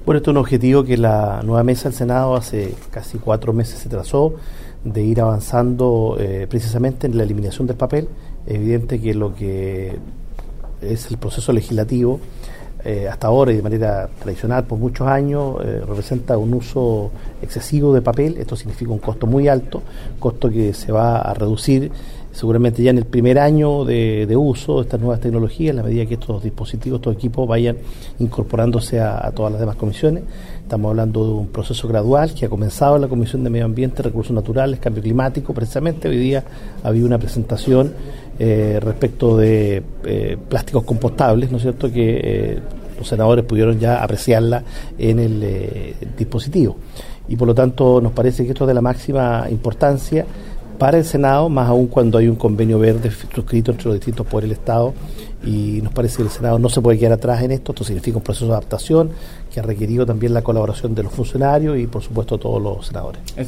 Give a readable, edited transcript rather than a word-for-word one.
Bueno, esto es un objetivo que la nueva mesa del Senado hace casi 4 meses se trazó, de ir avanzando precisamente en la eliminación del papel. Es evidente que lo que es el proceso legislativo hasta ahora y de manera tradicional por muchos años representa un uso excesivo de papel. Esto significa un costo muy alto, costo que se va a reducir seguramente ya en el primer año de uso de estas nuevas tecnologías, en la medida que estos dispositivos, estos equipos vayan incorporándose a todas las demás comisiones. Estamos hablando de un proceso gradual que ha comenzado en la Comisión de Medio Ambiente, Recursos Naturales, Cambio Climático. Precisamente hoy día había una presentación respecto de plásticos compostables, ¿no es cierto?, que los senadores pudieron ya apreciarla en el dispositivo. Y por lo tanto nos parece que esto es de la máxima importancia para el Senado, más aún cuando hay un convenio verde suscrito entre los distintos poderes del Estado, y nos parece que el Senado no se puede quedar atrás en esto. Esto significa un proceso de adaptación que ha requerido también la colaboración de los funcionarios y por supuesto todos los senadores.